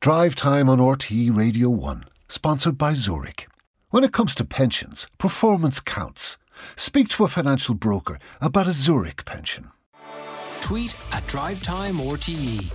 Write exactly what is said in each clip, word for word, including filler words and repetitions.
Drive Time on R T É Radio one, sponsored by Zurich. When it comes to pensions, performance counts. Speak to a financial broker about a Zurich pension. Tweet at Drive Time R T É.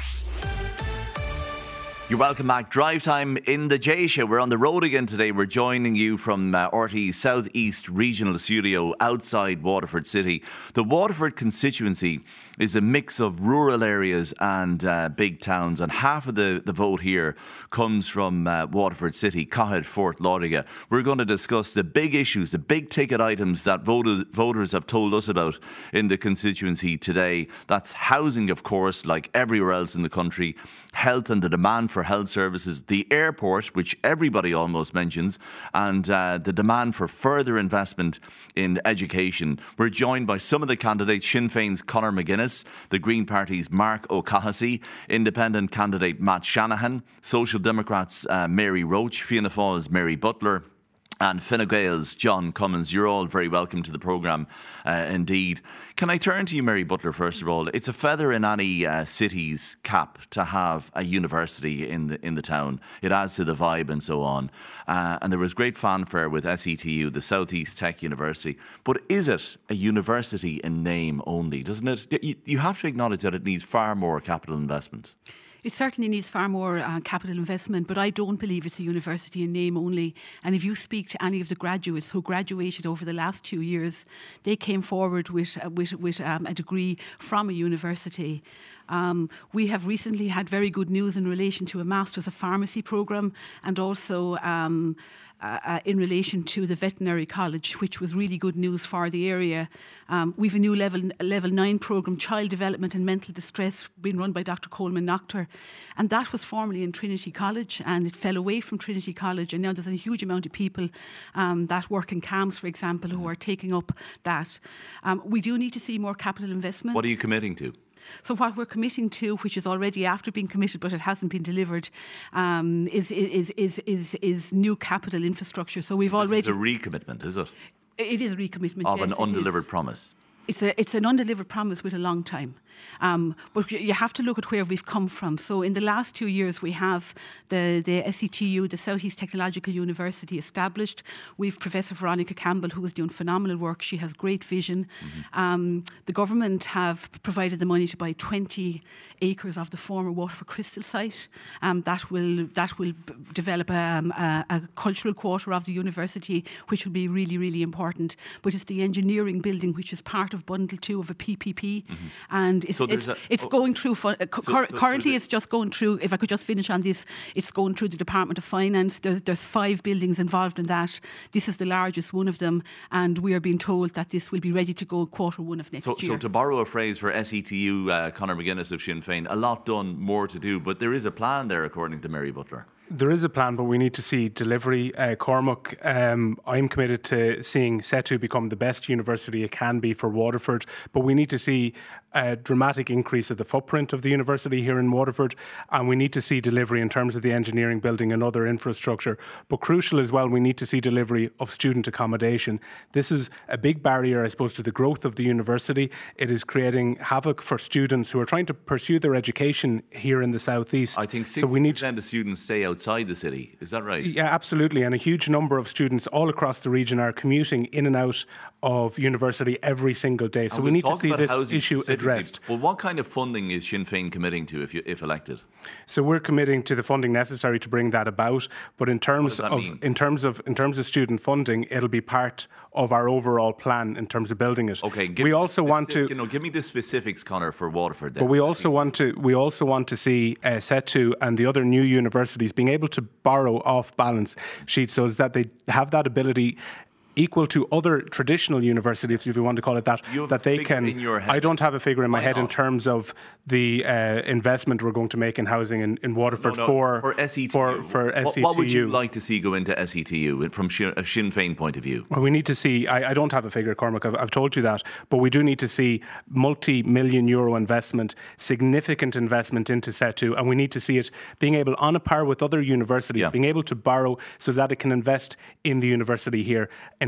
You're welcome back. Drive Time in the J Show. We're on the road again today. We're joining you from uh, R T É's South East Regional Studio outside Waterford City. The Waterford constituency is a mix of rural areas and uh, big towns, and half of the, the vote here comes from uh, Waterford City, Cahill, Fort Lauderdale. We're going to discuss the big issues, the big ticket items that voters, voters have told us about in the constituency today. That's housing, of course, like everywhere else in the country, health and the demand for health services, the airport, which everybody almost mentions, and uh, the demand for further investment in education. We're joined by some of the candidates: Sinn Féin's Conor McGuinness, the Green Party's Mark O'Cahasey, Independent candidate Matt Shanahan, Social Democrats' uh, Mary Roach, Fianna Fáil's Mary Butler, and Fine Gael's John Cummins. You're all very welcome to the programme uh, indeed. Can I turn to you, Mary Butler, first of all? It's a feather in any uh, city's cap to have a university in the in the town. It adds to the vibe and so on. Uh, and there was great fanfare with S E T U, the South East Tech University. But is it a university in name only, doesn't it? You, you have to acknowledge that it needs far more capital investment. It certainly needs far more uh, capital investment, but I don't believe it's a university in name only. And if you speak to any of the graduates who graduated over the last two years, they came forward with, uh, with, with um, a degree from a university. Um, we have recently had very good news in relation to a Masters of Pharmacy programme, and also um, uh, in relation to the Veterinary College, which was really good news for the area. Um, we've a new level level nine programme, Child Development and Mental Distress, being run by Doctor Coleman Noctor, and that was formerly in Trinity College, and it fell away from Trinity College, and now there's a huge amount of people um, that work in C A M S, for example, who are taking up that. Um, we do need to see more capital investment. What are you committing to? So what we're committing to, which is already after being committed but it hasn't been delivered, um, is, is is is is new capital infrastructure. So we've so already. It's a recommitment, is it? It is a recommitment of yes, an undelivered promise. It's a it's an undelivered promise with a long time. Um, but you have to look at where we've come from. So in the last two years, we have the, the S E T U, the South East Technological University, established. We've Professor Veronica Campbell, who is doing phenomenal work. She has great vision. Mm-hmm. Um, the government have provided the money to buy twenty acres of the former Waterford Crystal site. Um, that will that will b- develop um, a, a cultural quarter of the university, which will be really, really important. But it's the engineering building, which is part of Bundle Two of a P P P, mm-hmm. and it's, so it's, a, it's oh, going through. Fun, uh, so, cur- so, currently, so it's just going through. If I could just finish on this, it's going through the Department of Finance. There's, there's five buildings involved in that. This is the largest one of them, and we are being told that this will be ready to go quarter one of next so, year. So, to borrow a phrase for S E T U, uh, Conor McGuinness of Sinn Féin, a lot done, more to do, but there is a plan there, according to Mary Butler. There is a plan, but we need to see delivery. Uh, Cormac, um, I'm committed to seeing SETU become the best university it can be for Waterford, but we need to see a dramatic increase of the footprint of the university here in Waterford, and we need to see delivery in terms of the engineering building and other infrastructure. But crucial as well, we need to see delivery of student accommodation. This is a big barrier, I suppose, to the growth of the university. It is creating havoc for students who are trying to pursue their education here in the South East. I think sixty percent so we need to, of students stay outside the city. Is that right? Yeah, absolutely. And a huge number of students all across the region are commuting in and out of university every single day. So and we we'll need to see this issue addressed. Well, what kind of funding is Sinn Féin committing to if you, if elected? So we're committing to the funding necessary to bring that about. But in terms of mean? in terms of in terms of student funding, it'll be part of our overall plan in terms of building it. Okay. Give we also want to you know give me the specifics, Conor, for Waterford. Then. But we also want to we also want to see uh, SETU and the other new universities being able to borrow off balance sheets so that they have that ability equal to other traditional universities, if you want to call it that, that they can. In your head. I don't have a figure in my Why head not? in terms of the uh, investment we're going to make in housing in, in Waterford no, no, for for S E T U. For, for S E T U. What, what would you like to see go into S E T U from a Sinn Féin point of view? Well, we need to see. I, I don't have a figure, Cormac. I've, I've told you that, but we do need to see multi-million euro investment, significant investment into SETU, and we need to see it being able, on a par with other universities, yeah. being able to borrow so that it can invest in the university here,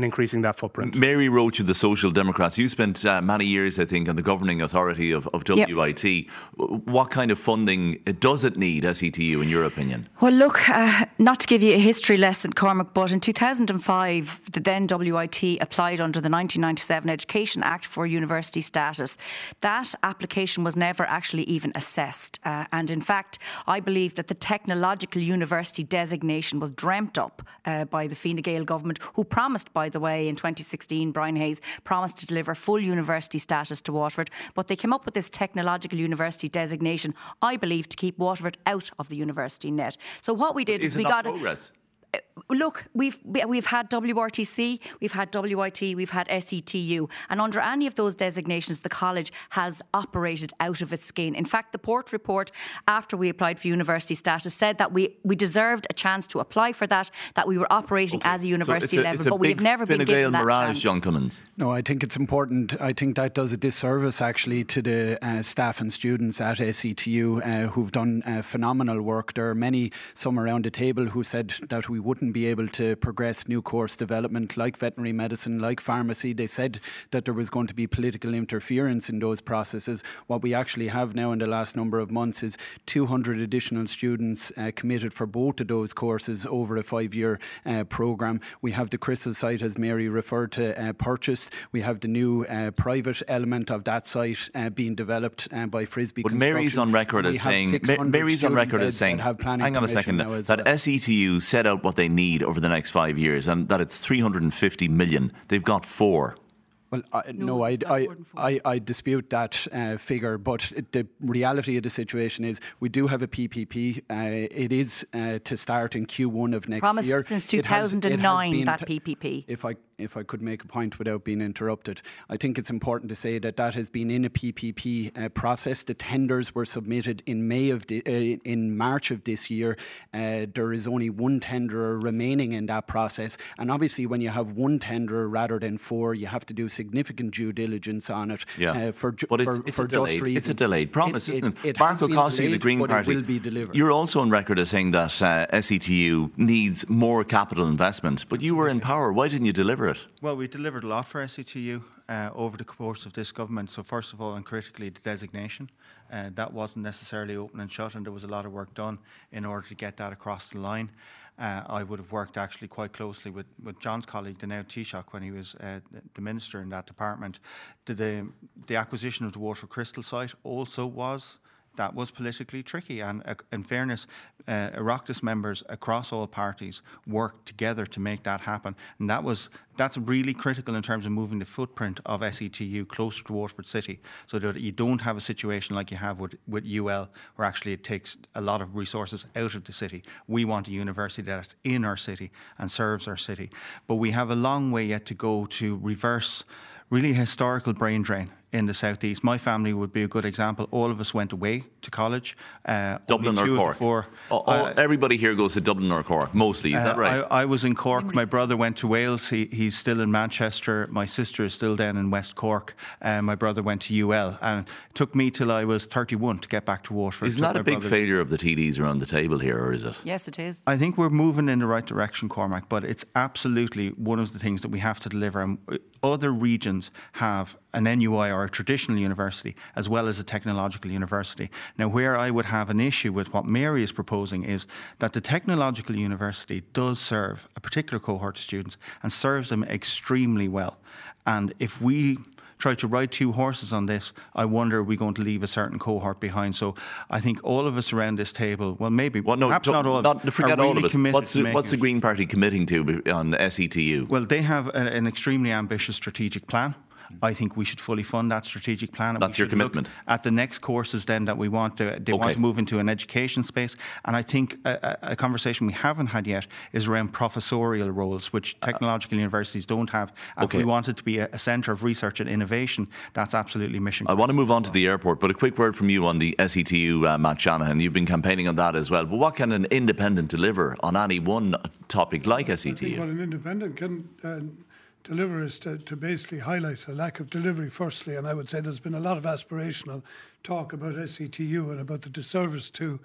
then increasing that footprint. Mary Roach of the Social Democrats, you spent uh, many years, I think, on the governing authority of, of W I T. Yep. What kind of funding does it need, S E T U, in your opinion? Well, look, uh, not to give you a history lesson, Cormac, but in two thousand five, the then W I T applied under the nineteen ninety-seven Education Act for university status. That application was never actually even assessed. Uh, and in fact, I believe that the technological university designation was dreamt up uh, by the Fine Gael government, who promised, by the way, in twenty sixteen, Brian Hayes promised to deliver full university status to Waterford. But they came up with this technological university designation, I believe, to keep Waterford out of the university net. So what we did is, is we got progress? Look, we've we've had W R T C, we've had W I T, we've had S E T U, and under any of those designations, the college has operated out of its skin. In fact, the Port report, after we applied for university status, said that we, we deserved a chance to apply for that, that we were operating okay. as a university so a, level, but we have never been given that mirage, chance. John Cummins. No, I think it's important. I think that does a disservice actually to the uh, staff and students at S E T U uh, who've done uh, phenomenal work. There are many, some around the table, who said that we wouldn't be able to progress new course development like veterinary medicine, like pharmacy. They said that there was going to be political interference in those processes. What we actually have now in the last number of months is two hundred additional students uh, committed for both of those courses over a five-year uh, programme. We have the Crystal site, as Mary referred to, uh, purchased. We have the new uh, private element of that site uh, being developed uh, by Frisbee But Construction. Mary's on record as saying, Mary's on record as saying, hang on a second, that well. S E T U set out what they need over the next five years and that it's three hundred fifty million. They've got four. Well, I, no, no I, I, I, I dispute that uh, figure, but the reality of the situation is we do have a P P P. Uh, it is uh, to start in Q one of next Promised year. since two thousand nine, it has, it has that P P P. If I if I could make a point without being interrupted, I think it's important to say that that has been in a P P P uh, process. The tenders were submitted in May of the, uh, in March of this year. Uh, there is only one tenderer remaining in that process, and obviously, when you have one tenderer rather than four, you have to do significant due diligence on it. Yeah, uh, for ju- but it's, for, it's for a delayed, just reasons. It's a delayed promise, it, isn't it? it, it Mark O'Cossie, the Green but Party, it will be delivered. You're also on record as saying that uh, S E T U needs more capital investment, but you were in power. Why didn't you deliver it? Well, we delivered a lot for S E T U uh, over the course of this government. So first of all, and critically, the designation. Uh, that wasn't necessarily open and shut, and there was a lot of work done in order to get that across the line. Uh, I would have worked actually quite closely with, with John's colleague, the now Taoiseach, when he was uh, the minister in that department. The, the, the acquisition of the Waterford Crystal site also was that was politically tricky. And uh, in fairness, uh, Oireachtas members across all parties worked together to make that happen. And that was that's really critical in terms of moving the footprint of S E T U closer to Waterford City, so that you don't have a situation like you have with, with U L, where actually it takes a lot of resources out of the city. We want a university that's in our city and serves our city. But we have a long way yet to go to reverse really historical brain drain in the southeast. My family would be a good example. All of us went away to college. Uh, Dublin or Cork? Four, oh, oh, uh, everybody here goes to Dublin or Cork, mostly, is uh, that right? I, I was in Cork. My brother went to Wales. He, he's still in Manchester. My sister is still down in West Cork. Uh, my brother went to U L. And it took me till I was thirty-one to get back to Waterford. Isn't that a big failure of the T Ds around the table here, or is it? Yes, it is. I think we're moving in the right direction, Cormac, but it's absolutely one of the things that we have to deliver. And other regions have an N U I or a traditional university as well as a technological university. Now, where I would have an issue with what Mary is proposing is that the technological university does serve a particular cohort of students and serves them extremely well. And if we try to ride two horses on this, I wonder are we going to leave a certain cohort behind. So I think all of us around this table, well, maybe, well, no, perhaps not all, not, forget are all really of us. What's, the, what's the Green Party committing to on S E T U? Well, they have a, an extremely ambitious strategic plan. I think we should fully fund that strategic plan. That's your commitment. At the next courses then that we want to, they okay. want to move into an education space. And I think a, a conversation we haven't had yet is around professorial roles, which technological uh, universities don't have. And okay. if we want it to be a, a centre of research and innovation, that's absolutely mission critical. I want to move on to the airport, but a quick word from you on the S E T U, uh, Matt Shanahan. You've been campaigning on that as well. But what can an independent deliver on any one topic like S E T U? I think what an independent can uh, deliver is to, to basically highlight a lack of delivery firstly, and I would say there's been a lot of aspirational talk about S E T U and about the disservice to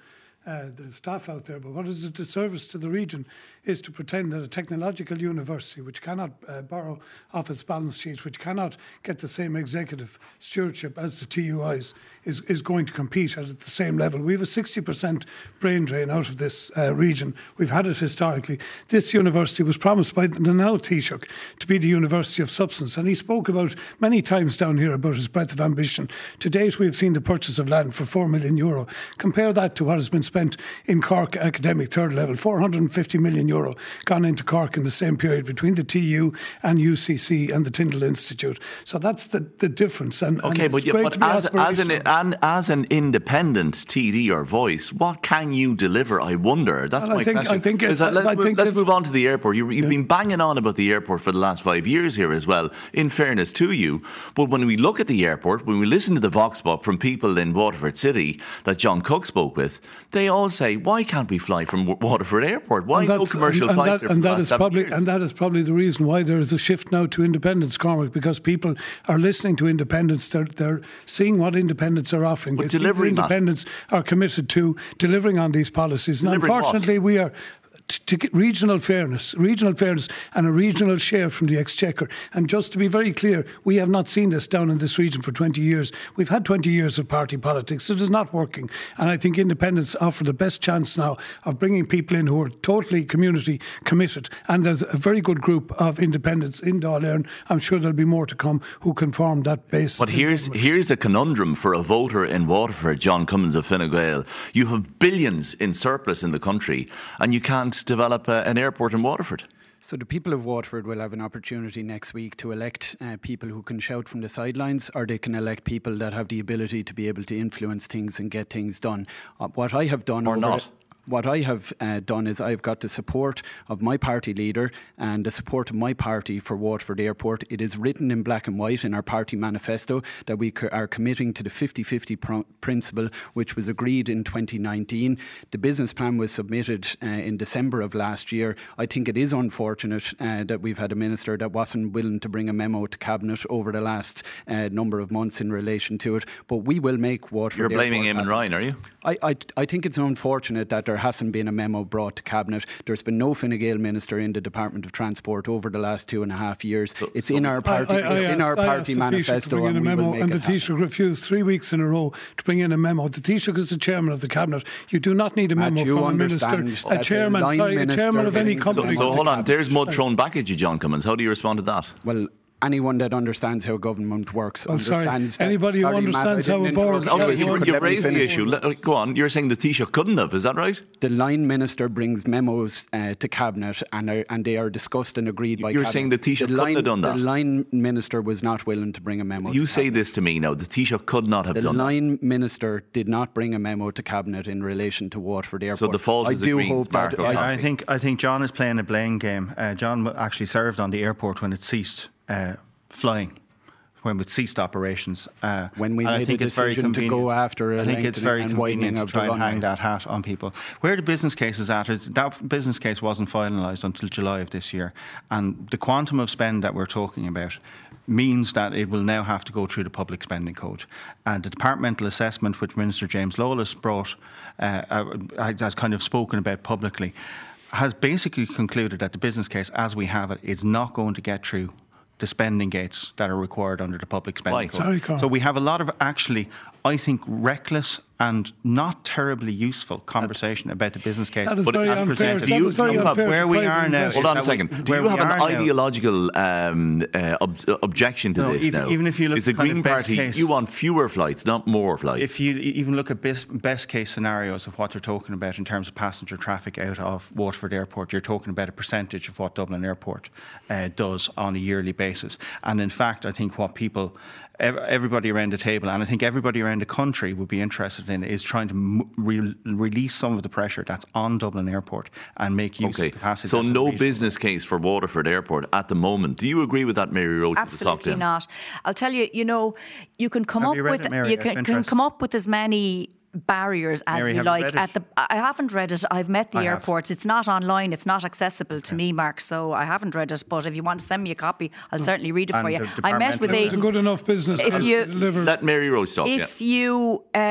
uh, the staff out there, but what is a disservice to the region is to pretend that a technological university, which cannot uh, borrow off its balance sheet, which cannot get the same executive stewardship as the T U Is, is, is going to compete at the same level. We have a sixty percent brain drain out of this uh, region. We've had it historically. This university was promised by the now Taoiseach to be the University of Substance, and he spoke about many times down here about his breadth of ambition. To date, we have seen the purchase of land for four million euro. Compare that to what has been spent in Cork academic third level, four hundred fifty million euro gone into Cork in the same period between the T U and U C C and the Tyndall Institute. So that's the, the difference. And, okay, and but, yeah, but as, as, an, an, as an independent T D or voice, what can you deliver, I wonder? That's well, my I think, question. I think it, that, let's I move, think let's if, move on to the airport. You, you've yeah. been banging on about the airport for the last five years here as well, in fairness to you. But when we look at the airport, when we listen to the vox pop from people in Waterford City that John Cook spoke with, they all say, why can't we fly from Waterford Airport? Why no commercial and, and flights that, there and for the that last is seven probably, years? And that is probably the reason why there is a shift now to independence, Cormac, because people are listening to independence. They're, they're seeing what independents are offering. But they delivering that. Independents are committed to delivering on these policies. And Delivering unfortunately, what? we are to get regional fairness, regional fairness and a regional share from the Exchequer. And just to be very clear, we have not seen this down in this region for twenty years. We've had twenty years of party politics. It is not working. And I think independents offer the best chance now of bringing people in who are totally community committed. And there's a very good group of independents in Dáil Éireann. I'm sure there'll be more to come who can form that base. But here's here's a conundrum for a voter in Waterford, John Cummins of Fine Gael. You have billions in surplus in the country and you can't develop a, an airport in Waterford. So the people of Waterford will have an opportunity next week to elect uh, people who can shout from the sidelines, or they can elect people that have the ability to be able to influence things and get things done. Uh, what I have done or over not. The, What I have uh, done is I've got the support of my party leader and the support of my party for Waterford Airport. It is written in black and white in our party manifesto that we co- are committing to the fifty-fifty pr- principle, which was agreed in twenty nineteen. The business plan was submitted uh, in December of last year. I think it is unfortunate uh, that we've had a minister that wasn't willing to bring a memo to Cabinet over the last uh, number of months in relation to it. But we will make Waterford You're blaming Airport Eamon Ryan, are you? I, I, I think it's unfortunate that there hasn't been a memo brought to Cabinet. There's been no Fine Gael minister in the Department of Transport over the last two and a half years. So, it's so in our party, I, I, it's I in asked, our party manifesto, and we will make and the Taoiseach refused three weeks in a row to bring in a memo. The Taoiseach is the chairman of the Cabinet. You do not need a memo Matt, from a minister, a chairman, sorry, a chairman of any company. So, so hold on, there's mud thrown back at you, John Cummins. How do you respond to that? Well, anyone that understands how government works oh, understands sorry. Anybody that, who understands Matt, how a board... Okay, yeah, you, you raised the issue. Let, go on. You're saying the Taoiseach couldn't have, is that right? The line minister brings memos uh, to Cabinet and, are, and they are discussed and agreed by You're Cabinet. saying the Taoiseach the line, couldn't have done that? The line minister was not willing to bring a memo You to say Cabinet. this to me now. The Taoiseach could not have the done that. The line minister did not bring a memo to Cabinet in relation to Waterford Airport. So the fault I is do the Greens, hope that Mark I, I think I think John is playing a blame game. Uh, John actually served on the airport when it ceased uh, flying, when it ceased operations. Uh, when we made I think a decision to go after a I think it's very and convenient to of try the and hang runway. that hat on people. Where the business case is at, is that business case wasn't finalised until July of this year, and the quantum of spend that we're talking about means that it will now have to go through the public spending code. And the departmental assessment, which Minister James Lawless brought, uh, uh, has kind of spoken about publicly, has basically concluded that the business case as we have it is not going to get through the spending gates that are required under the public spending code. Sorry, Carl. So we have a lot of actually, I think, reckless and not terribly useful conversation about the business case. That is but very as unfair. presented, That you- is very you have- unfair where to we private are now. investors. Hold on a that we- second. Do where you we have an are now- ideological um, uh, ob- objection to No, this even- now? even if you look Is the kind of Green best Party, case- you want fewer flights, not more flights? If you even look at best, best case scenarios of what they're talking about in terms of passenger traffic out of Waterford Airport, you're talking about a percentage of what Dublin Airport uh, does on a yearly basis. And in fact, I think what people, ev- everybody around the table, and I think everybody around the country would be interested in, is trying to m- re- release some of the pressure that's on Dublin Airport and make use Okay, of capacity. so that's in no the region. business case for Waterford Airport at the moment. Do you agree with that, Mary Roach? Absolutely not. I'll tell you, you know, you can come Have up you read with it, Mary? you Out of can, can interest. come up with as many barriers as Mary, you have you like read it? at the I haven't read it. I've met the I have. airports. It's not online, it's not accessible to me, Mark, so I haven't read it, but if you want to send me a copy, I'll certainly read it And for you. the I met with departmental- It's a Aidan. good enough business If as you- to deliver. Let Mary Roach talk. If yeah. you uh,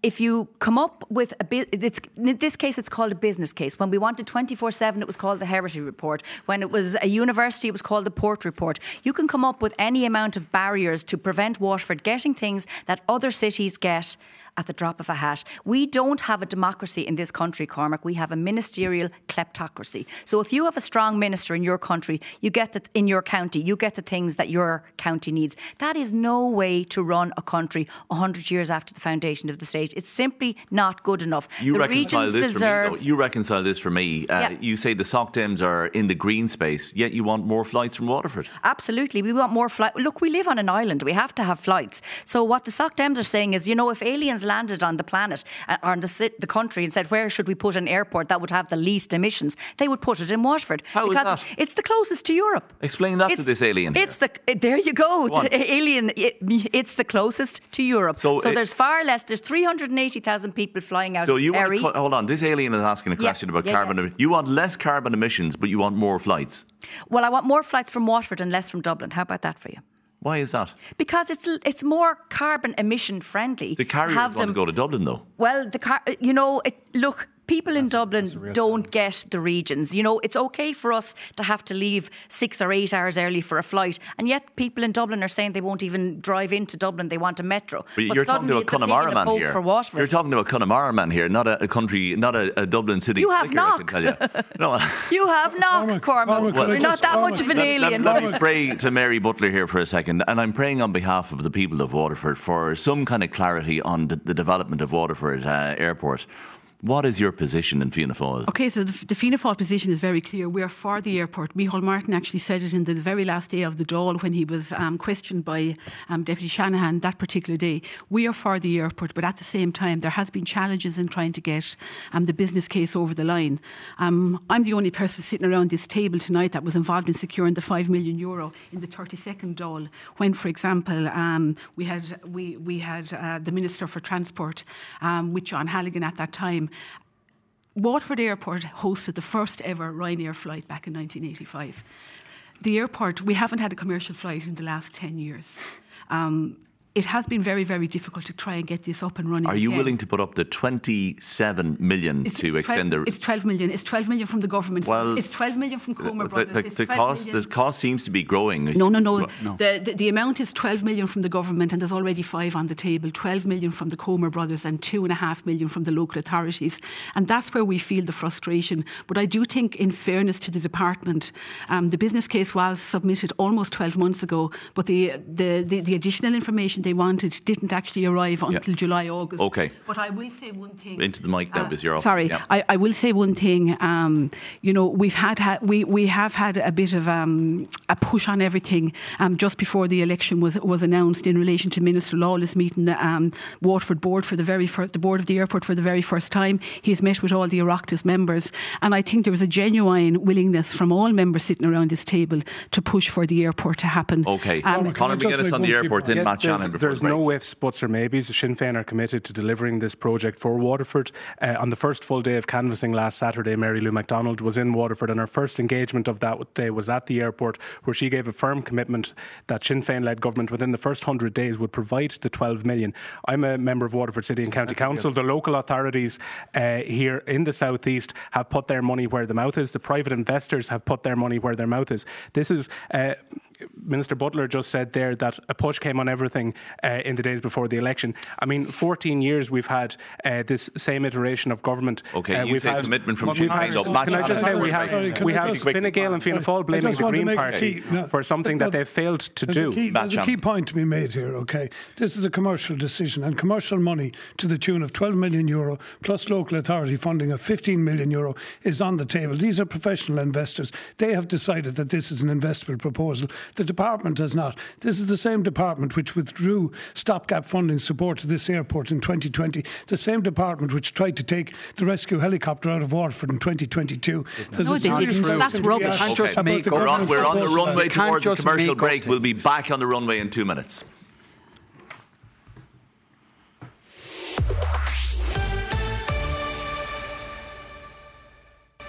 if you come up with a bit, it's, in this case, it's called a business case. When we wanted twenty-four seven, it was called the Heritage Report. When it was a university, it was called the Port Report. You can come up with any amount of barriers to prevent Waterford getting things that other cities get at the drop of a hat. We don't have a democracy in this country, Cormac. We have a ministerial kleptocracy. So if you have a strong minister in your country, you get the, in your county, you get the things that your county needs. That is no way to run a country one hundred years after the foundation of the state. It's simply not good enough. You the reconcile this deserve... for me, though. You reconcile this for me. Uh, yeah. You say the SOCDEMs are in the green space, yet you want more flights from Waterford. Absolutely. We want more flights. Look, we live on an island. We have to have flights. So what the SOCDEMs are saying is, you know, if aliens landed on the planet uh, or in the, the country and said, where should we put an airport that would have the least emissions, they would put it in Waterford. How because is that? It's the closest to Europe. Explain that it's, to this alien. It's the there you go. go The alien. It, it's the closest to Europe. So, so it, there's far less. There's three hundred eighty thousand people flying out. So you of want to, hold on. This alien is asking a question yeah, about yeah, carbon. Yeah. You want less carbon emissions, but you want more flights. Well, I want more flights from Waterford and less from Dublin. How about that for you? Why is that? Because it's it's more carbon emission friendly. The carriers have want them, to go to Dublin, though. Well, the car, you know, it, look. People in that's Dublin a, don't get the regions. You know, it's okay for us to have to leave six or eight hours early for a flight, and yet people in Dublin are saying they won't even drive into Dublin. They want a metro. But, but you're talking to a Connemara man here. For Waterford. You're talking to a Connemara man here, not a, a country, not a, a Dublin city. You have slicker, knock. I can tell you. No. You have knock, Cormac. Well, you're not that much of an let, alien. Let, let me pray to Mary Butler here for a second, and I'm praying on behalf of the people of Waterford for some kind of clarity on the, the development of Waterford uh, Airport. What is your position in Fianna Fáil? Okay, so the, the Fianna Fáil position is very clear. We are for the airport. Micheál Martin actually said it in the very last day of the Dáil when he was um, questioned by um, Deputy Shanahan that particular day. We are for the airport, but at the same time, there has been challenges in trying to get um, the business case over the line. Um, I'm the only person sitting around this table tonight that was involved in securing the five million euro in the thirty-second Dáil, when, for example, um, we had we we had uh, the Minister for Transport, um, with John Halligan at that time. Waterford Airport hosted the first ever Ryanair flight back in nineteen eighty-five. The airport, we haven't had a commercial flight in the last ten years. Um, it has been very, very difficult to try and get this up and running. Are you again. willing to put up the twenty-seven million it's, to it's extend twelve, the... It's twelve million. It's twelve million from the government. Well, it's twelve million from Comer the, Brothers. The, it's the, cost, the cost seems to be growing. No, no, no. no. The, the, the amount is twelve million from the government, and there's already five on the table. twelve million from the Comer Brothers and two and a half million from the local authorities. And that's where we feel the frustration. But I do think, in fairness to the department, um, the business case was submitted almost twelve months ago, but the, the, the, the additional information they wanted didn't actually arrive until yeah. July, August. Okay. But I will say one thing. Into the mic now, uh, with your Sorry, yeah. I, I will say one thing. Um, you know, we've had ha- we we have had a bit of um, a push on everything um, just before the election was was announced in relation to Minister Lawless meeting the um, Waterford board for the very first, the board of the airport for the very first time. He's met with all the Oireachtas members, and I think there was a genuine willingness from all members sitting around this table to push for the airport to happen. Okay, um, Conor McGuinness on the airport, then yeah, Matt Shannon. There's, there's no ifs, buts or maybes. Sinn Féin are committed to delivering this project for Waterford. Uh, on the first full day of canvassing last Saturday, Mary Lou MacDonald was in Waterford, and her first engagement of that day was at the airport, where she gave a firm commitment that Sinn Féin-led government within the first one hundred days would provide the twelve million. I'm a member of Waterford City and County Council. The local authorities uh, here in the South East have put their money where the mouth is. The private investors have put their money where their mouth is. This is... Uh, Minister Butler just said there that a push came on everything uh, in the days before the election. I mean, fourteen years we've had uh, this same iteration of government. Okay, uh, you we've say had, commitment from Sinn Féin. So Can Matt I just say we have, sorry, we have just, Fine Gael and Fianna Fáil blaming the Green Party key, no, for something that they've failed to there's do. A key, Matt there's a key point to be made here, okay? This is a commercial decision, and commercial money to the tune of twelve million euro plus local authority funding of fifteen million euro is on the table. These are professional investors. They have decided that this is an investable proposal. The department has not. This is the same department which withdrew stopgap funding support to this airport in twenty twenty, the same department which tried to take the rescue helicopter out of Waterford in twenty twenty-two. There's no, they didn't. That's rubbish. Okay. Just make we're, on, we're on the runway towards a commercial break. Things. We'll be back on the runway in two minutes.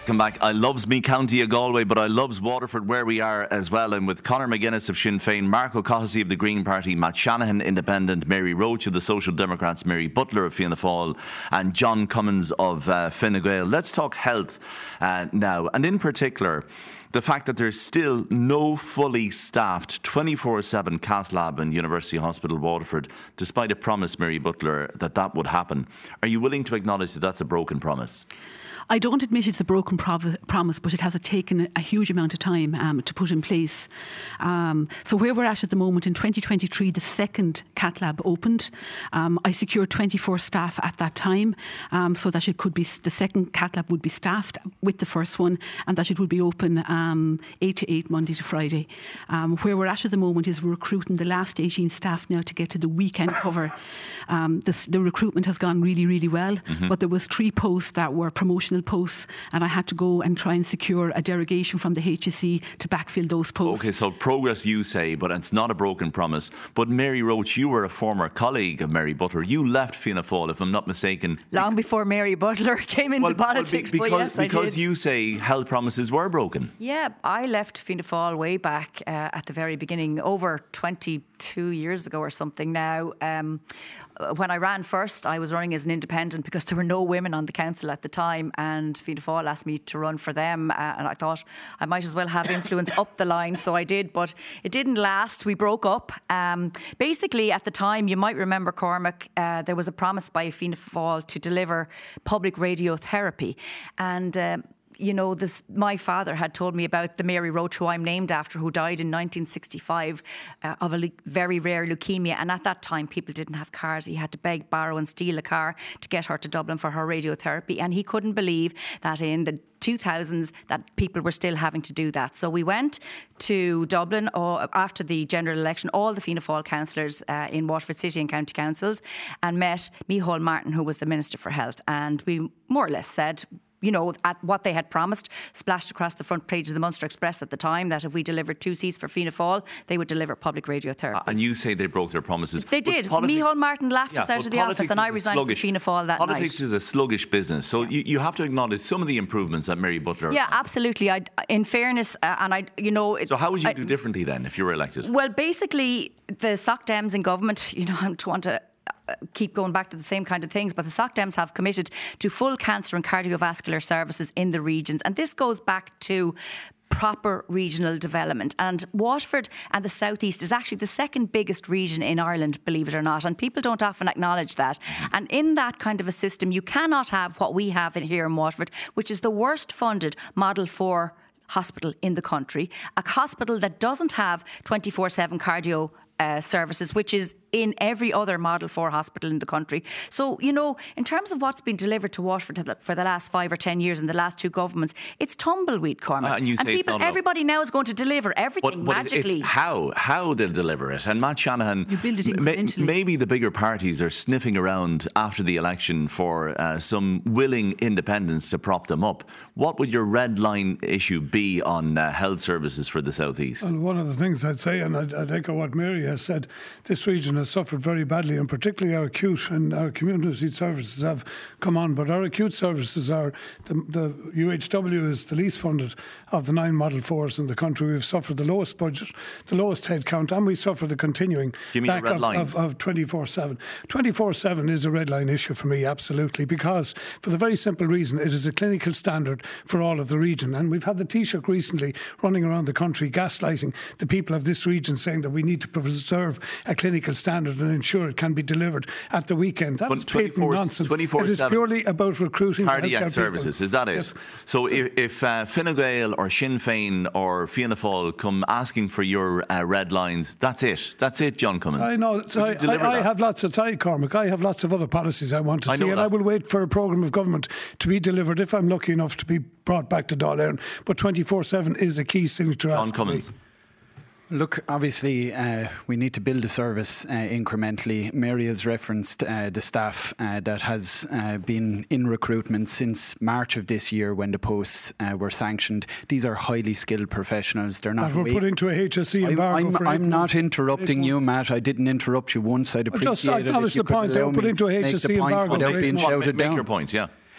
Come back. I loves me county of Galway, but I loves Waterford where we are as well. And with Conor McGuinness of Sinn Féin, Mark O'Cahessy of the Green Party, Matt Shanahan, Independent, Mary Roach of the Social Democrats, Mary Butler of Fianna Fáil, and John Cummins of uh, Fine Gael. Let's talk health uh, now, and in particular, the fact that there's still no fully staffed twenty-four seven cath lab in University Hospital Waterford, despite a promise, Mary Butler, that that would happen. Are you willing to acknowledge that that's a broken promise? I don't admit it's a broken prov- promise, but it has taken a huge amount of time um, to put in place. Um, so where we're at at the moment, in twenty twenty-three, the second cath lab opened. Um, I secured twenty-four staff at that time, um, so that it could be the second cath lab would be staffed with the first one, and that it would be open um, eight to eight Monday to Friday. Um, where we're at at the moment is we're recruiting the last eighteen staff now to get to the weekend cover. Um, this, the recruitment has gone really, really well, mm-hmm. but there was three posts that were promotional posts, and I had to go and try and secure a derogation from the H S E to backfill those posts. Okay, so progress you say, but it's not a broken promise. But Mary Roach, you were a former colleague of Mary Butler. You left Fianna Fáil, if I'm not mistaken. Long before Mary Butler came into well, politics, well, be, because, but yes, I because did. you say health promises were broken. Yeah, I left Fianna Fáil way back uh, at the very beginning, over twenty-two years ago or something now. Um, when I ran first, I was running as an independent because there were no women on the council at the time, and Fianna Fáil asked me to run for them, uh, and I thought I might as well have influence up the line, so I did, but it didn't last. We broke up. Um, basically, at the time, you might remember, Cormac, uh, there was a promise by Fianna Fáil to deliver public radiotherapy, and um, you know, this, my father had told me about the Mary Roach, who I'm named after, who died in nineteen sixty-five uh, of a le- very rare leukemia. And at that time, people didn't have cars. He had to beg, borrow and steal a car to get her to Dublin for her radiotherapy. And he couldn't believe that in the two thousands that people were still having to do that. So we went to Dublin or after the general election, all the Fianna Fáil councillors uh, in Waterford City and County Councils, and met Micheál Martin, who was the Minister for Health. And we more or less said, you know, at what they had promised, splashed across the front page of the Munster Express at the time, that if we delivered two seats for Fianna Fáil, they would deliver public radiotherapy. Uh, and you say they broke their promises. They but did. Politi- Micheál Martin laughed yeah, us out of the office, and I resigned from Fianna Fáil that politics night. Politics is a sluggish business, so you, you have to acknowledge some of the improvements that Mary Butler. Yeah, absolutely. I, in fairness, uh, and I, you know. It, so how would you I, do differently then if you were elected? Well, basically, the Soc Dems in government, you know, I don't want to keep going back to the same kind of things, but the Soc Dems have committed to full cancer and cardiovascular services in the regions, and this goes back to proper regional development. And Waterford and the South East is actually the second biggest region in Ireland, believe it or not, and people don't often acknowledge that. And in that kind of a system, you cannot have what we have in here in Waterford, which is the worst funded Model four hospital in the country, a hospital that doesn't have twenty-four seven cardio Uh, services, which is in every other Model four hospital in the country. So, you know, in terms of what's been delivered to Waterford for the last five or ten years in the last two governments, it's tumbleweed, Cormac. Uh, and you say and it's people, not everybody now is going to deliver everything but, but magically. It's how, how they'll deliver it. And Matt Shanahan, you build it incrementally. May, maybe the bigger parties are sniffing around after the election for uh, some willing independents to prop them up. What would your red line issue be on uh, health services for the South East? Well, one of the things I'd say, and I'd, I'd echo what Mary has said, this region has suffered very badly, and particularly our acute and our community services have come on. But our acute services are, the, the U H W is the least funded of the nine Model fours in the country. We've suffered the lowest budget, the lowest head count, and we suffer the continuing back of, of, of twenty-four seven. twenty-four seven is a red line issue for me, absolutely, because for the very simple reason it is a clinical standard for all of the region. And we've had the Taoiseach recently running around the country gaslighting the people of this region, saying that we need to preserve a clinical standard and ensure it can be delivered at the weekend. That is patent nonsense. It is purely about recruiting cardiac services, is that it? Yes. So if, if uh, Fine Gael or Sinn Féin or Fianna Fáil come asking for your uh, red lines, that's it. That's it, John Cummins. I know. So I, I, I have lots of sorry, Cormac. I have lots of other policies I want to I see, and that. I will wait for a programme of government to be delivered if I'm lucky enough to be brought back to Dáil Éireann. But twenty-four seven is a key signature. John Cummins. Look, obviously, uh, we need to build a service uh, incrementally. Mary has referenced uh, the staff uh, that has uh, been in recruitment since March of this year when the posts uh, were sanctioned. These are highly skilled professionals. They're not. That were put into a H S E embargo. I'm, I'm, I'm not interrupting you, Matt. I didn't interrupt you once. I'd appreciate just, I it acknowledge if you the could point. They allow were put me into a make H S E the point embargo. without being Well, shouted make down. your point, yeah.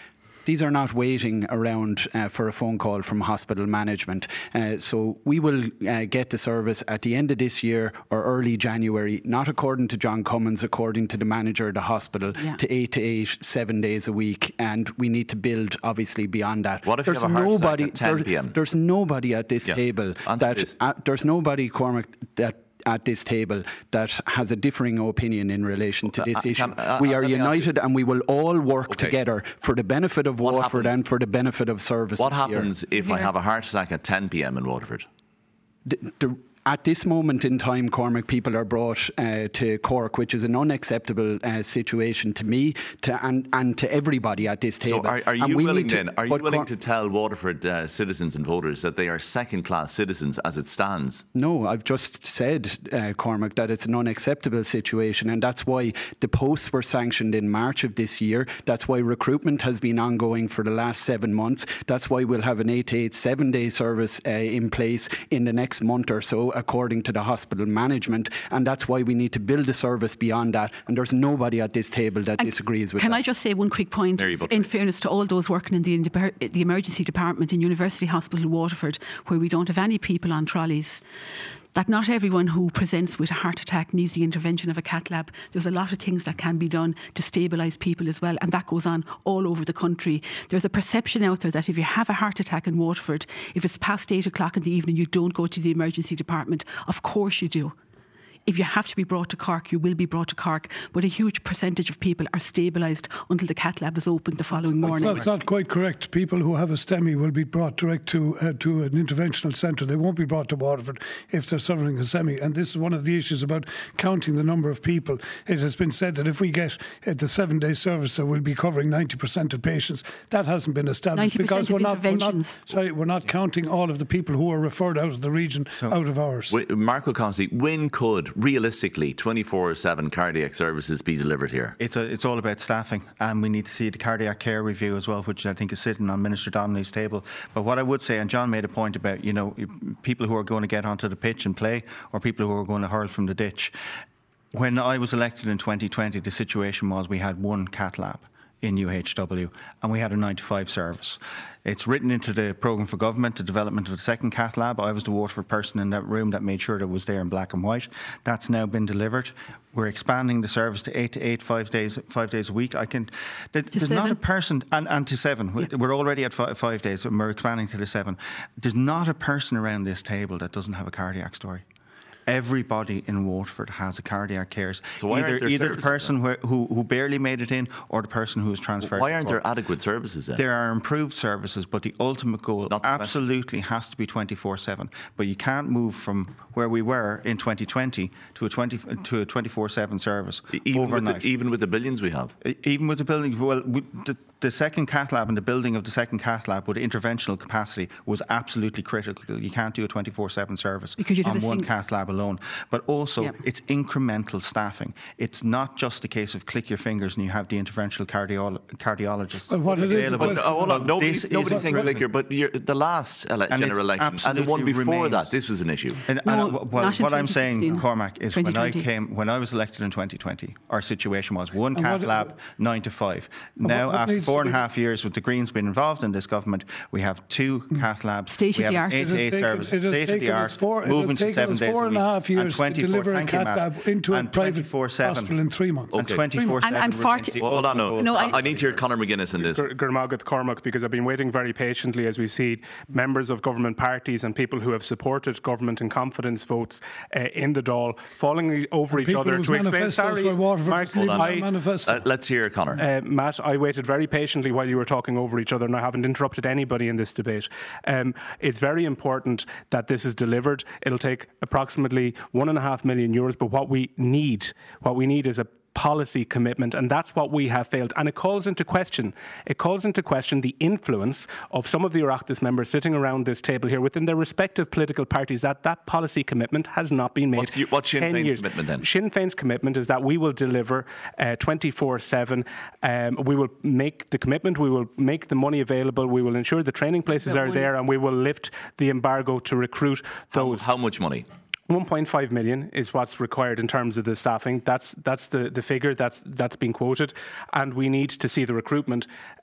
these are not waiting around uh, for a phone call from hospital management. Uh, so we will uh, get the service at the end of this year or early January, not according to John Cummins, according to the manager of the hospital, yeah. to eight to eight, seven days a week. And we need to build, obviously, beyond that. What if there's you have a heart nobody, attack at ten p m? There, there's nobody at this yeah. table Answer that uh, there's nobody, Cormac, that at this table that has a differing opinion in relation to this uh, issue. Can, uh, we uh, are united and we will all work okay. together for the benefit of what Waterford happens, and for the benefit of services. What happens here. if I have a heart attack at ten p m in Waterford? The, the, At this moment in time, Cormac, people are brought uh, to Cork, which is an unacceptable uh, situation to me to, and, and to everybody at this table. So are, are you willing to, then, are you willing to tell Waterford uh, citizens and voters that they are second-class citizens as it stands? No, I've just said, uh, Cormac, that it's an unacceptable situation, and that's why the posts were sanctioned in March of this year. That's why recruitment has been ongoing for the last seven months. That's why we'll have an eight to eight, seven-day service uh, in place in the next month or so, according to the hospital management, and that's why we need to build a service beyond that, and there's nobody at this table that and disagrees with can that. I just say one quick point in fairness to all those working in the, the emergency department in University Hospital Waterford, where we don't have any people on trolleys, that not everyone who presents with a heart attack needs the intervention of a cath lab. There's a lot of things that can be done to stabilise people as well, and that goes on all over the country. There's a perception out there that if you have a heart attack in Waterford, if it's past eight o'clock in the evening, you don't go to the emergency department. Of course you do. If you have to be brought to Cork, you will be brought to Cork, but a huge percentage of people are stabilised until the cath lab is open the following morning. That's not, not quite correct. People who have a STEMI will be brought direct to uh, to an interventional centre. They won't be brought to Waterford if they're suffering a STEMI. And this is one of the issues about counting the number of people. It has been said that if we get uh, the seven-day service, that we'll be covering ninety percent of patients. That hasn't been established because we're not, we're not sorry, we're not counting all of the people who are referred out of the region so, out of ours. Mark O'Connell, when could realistically twenty-four seven cardiac services be delivered here? It's a, it's all about staffing, and we need to see the cardiac care review as well, which I think is sitting on Minister Donnelly's table. But what I would say, and John made a point about, you know, people who are going to get onto the pitch and play, or people who are going to hurl from the ditch. When I was elected in twenty twenty, the situation was we had one cath lab in U H W, and we had a nine to five service. It's written into the programme for government, the development of the second cath lab. I was the Waterford person in that room that made sure that it was there in black and white. That's now been delivered. We're expanding the service to eight to eight, five days, five days a week. I can. There's seven. not a person, and, and to seven. Yeah. We're already at five, five days, and we're expanding to the seven. There's not a person around this table that doesn't have a cardiac story. Everybody in Waterford has a cardiac care. So why either aren't there either the person then? who, who barely made it in, or the person who was transferred. Why aren't there adequate services then? There are improved services, but the ultimate goal Not absolutely has to be twenty-four seven. But you can't move from where we were in twenty twenty to a twenty to a twenty-four seven service even overnight. With the, even with the billions we have. Even with the building, well, the, the second cath lab and the building of the second cath lab with interventional capacity was absolutely critical. You can't do a twenty-four seven service on one cath lab alone. But also, yep. it's incremental staffing. It's not just a case of click your fingers and you have the interventional cardiolo- cardiologist well, what available. It is, well, hold on. Nobody's, nobody's saying click your, but you're, the last ele- general election and the one before remains. that, this was an issue. And, no, and, well, what I'm saying, Cormac, is when I came, when I was elected in twenty twenty, our situation was one cath lab, nine to five. Now, what, what after four and a half years with the Greens being involved in this government, we have two cath labs. State we of the have art. eight to eight services, state of the art, moving to seven days a week. To deliver a cath lab into a private hospital in three months. Okay. And twenty-four seven. And, and forty. Well, hold on, no. no I, I need to hear Conor McGuinness in this. Gurmagad Cormac, because I've been waiting very patiently as we see members of government parties and people who have supported government and confidence votes uh, in the Dáil falling over and each other to explain. Sorry, Mark, I, uh, let's hear Conor. Uh, Matt, I waited very patiently while you were talking over each other, and I haven't interrupted anybody in this debate. Um, it's very important that this is delivered. It'll take approximately one and a half million euros, but what we need, what we need is a policy commitment, and that's what we have failed. And it calls into question, it calls into question the influence of some of the Oireachtas members sitting around this table here within their respective political parties, that that policy commitment has not been made. What's, your, what's Sinn Féin's years. commitment then? Sinn Féin's commitment is that we will deliver uh, twenty-four seven. Um, we will make the commitment, we will make the money available, we will ensure the training places are there, and we will lift the embargo to recruit those. How, how much money? one point five million is what's required in terms of the staffing. That's that's the, the figure that's that's been quoted, and we need to see the recruitment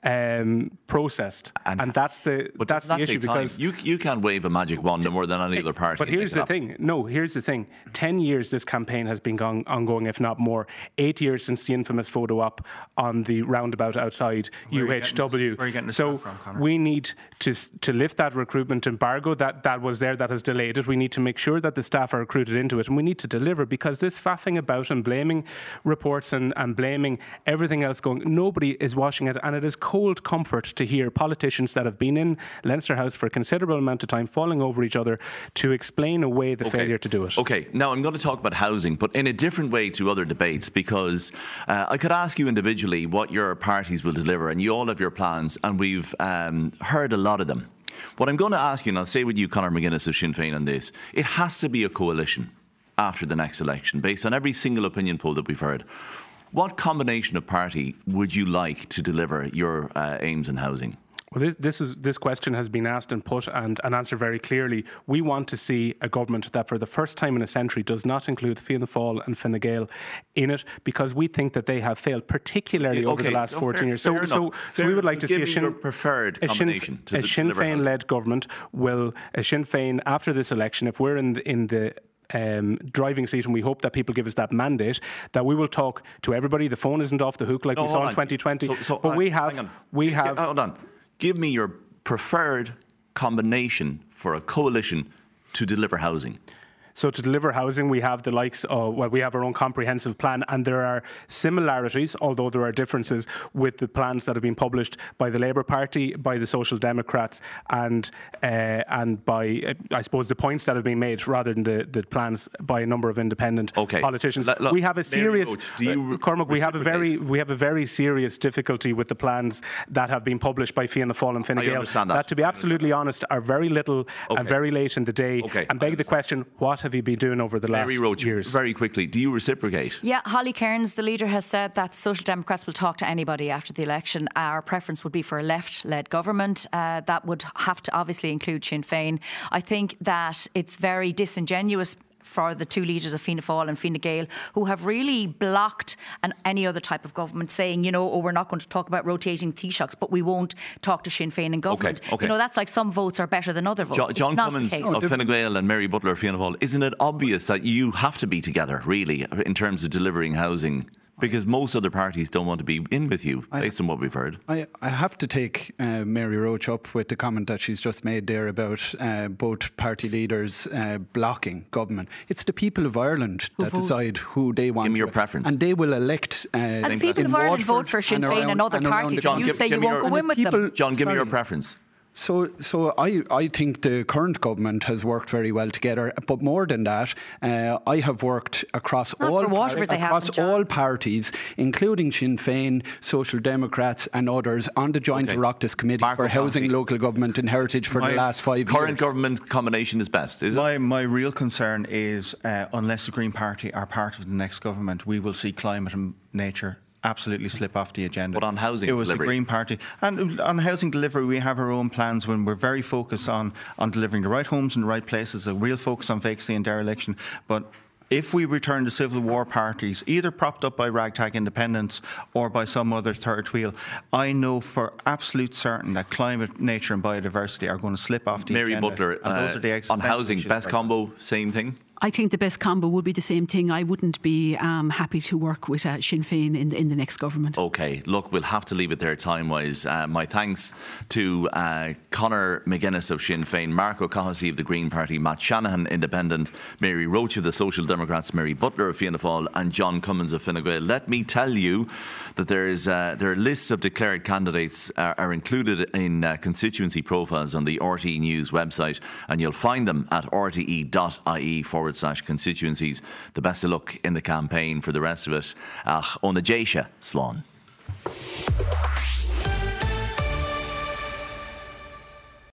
um, processed, and, and that's the but that's that the issue time? because you you can't wave a magic wand no more than any other party. But here's the thing. No, here's the thing. Ten years this campaign has been gone, ongoing, if not more. Eight years since the infamous photo op on the roundabout outside where U H W. Where are you getting the so from, Conor? we need to to lift that recruitment embargo that that was there that has delayed it. We need to make sure that the staff are recruited into it, and we need to deliver, because this faffing about and blaming reports and, and blaming everything else going, nobody is washing it, and it is cold comfort to hear politicians that have been in Leinster House for a considerable amount of time falling over each other to explain away the okay. failure to do it. Okay, now I'm going to talk about housing, but in a different way to other debates, because uh, I could ask you individually what your parties will deliver, and you all have your plans, and we've um, heard a lot of them. What I'm going to ask you, and I'll say with you, Conor McGuinness of Sinn Féin, on this, it has to be a coalition after the next election, based on every single opinion poll that we've heard. What combination of party would you like to deliver your uh, aims in housing? Well, this, this is this question has been asked and put and, and answered very clearly. We want to see a government that, for the first time in a century, does not include Fianna Fáil and Fine Gael in it, because we think that they have failed, particularly okay, over the last fourteen fair, years. Fair so, so, so we would like so to see a Sinn, preferred a combination. Sinn, a Sinn Féin-led government will a Sinn Féin after this election, if we're in the, in the Um, driving seat, and we hope that people give us that mandate, that we will talk to everybody. The phone isn't off the hook like no, we saw on. in twenty twenty. So, so, but uh, we have, we have. Hold on. Give me your preferred combination for a coalition to deliver housing. So to deliver housing, we have the likes of, well, we have our own comprehensive plan, and there are similarities, although there are differences, with the plans that have been published by the Labour Party, by the Social Democrats, and uh, and by, uh, I suppose, the points that have been made, rather than the, the plans by a number of independent okay. politicians. L- look, we have a serious, do you uh, Cormac, we have a very, we have a very serious difficulty with the plans that have been published by Fianna Fáil and Fine Gael. I understand that. That, to be absolutely honest, are very little okay. and very late in the day, okay. and beg the question, what have you been doing over the last Mary Roach, years? Very quickly, do you reciprocate? Yeah, Holly Cairns, the leader, has said that Social Democrats will talk to anybody after the election. Our preference would be for a left-led government. Uh, that would have to obviously include Sinn Féin. I think that it's very disingenuous for the two leaders of Fianna Fáil and Fine Gael, who have really blocked an, any other type of government, saying, you know, oh, we're not going to talk about rotating Taoiseachs, but we won't talk to Sinn Féin in government. Okay, okay. You know, that's like some votes are better than other votes. Jo- John Cummins of Fine Gael and Mary Butler of Fianna Fáil, isn't it obvious that you have to be together, really, in terms of delivering housing? Because most other parties don't want to be in with you, based I, on what we've heard. I, I have to take uh, Mary Roach up with the comment that she's just made there about uh, both party leaders uh, blocking government. It's the people of Ireland that who decide who they want. Give me your to, preference. And they will elect. Uh, and the people of Ireland vote for Sinn Féin and, and other parties. John, you give, say give you won't your, go in with people, them. John, give sorry. me your preference. So, so I, I think the current government has worked very well together. But more than that, uh, I have worked across Not all Waterford, par- across haven't, all parties, including Sinn Féin, Social Democrats, and others, on the Joint okay. Oireachtas Committee Mark for Housing, O'Connell. Local Government, and Heritage for My the last five Current years. government combination is best, is my, it? My real concern is, uh, unless the Green Party are part of the next government, we will see climate and nature absolutely slip off the agenda. But on housing it was delivery. the Green Party, and on housing delivery we have our own plans when we're very focused on on delivering the right homes in the right places, a real focus on vacancy and dereliction. But if we return to civil war parties, either propped up by ragtag independents or by some other third wheel, I know for absolute certain that climate, nature and biodiversity are going to slip off the Mary agenda. Butler, and those uh, are the on existential housing, issues best right combo, same thing? I think the best combo would be the same thing. I wouldn't be um, happy to work with uh, Sinn Féin in, in the next government. OK, look, we'll have to leave it there time-wise. Uh, my thanks to uh, Conor McGuinness of Sinn Féin, Mark O'Cahessy of the Green Party, Matt Shanahan, Independent, Mary Roach of the Social Democrats, Mary Butler of Fianna Fáil and John Cummins of Fine Gael. Let me tell you that there's, uh, there are lists of declared candidates uh, are included in uh, constituency profiles on the R T E News website, and you'll find them at rte.ie forward slash constituencies. The best of luck in the campaign for the rest of it. Ach, on the Jaisha, Slán.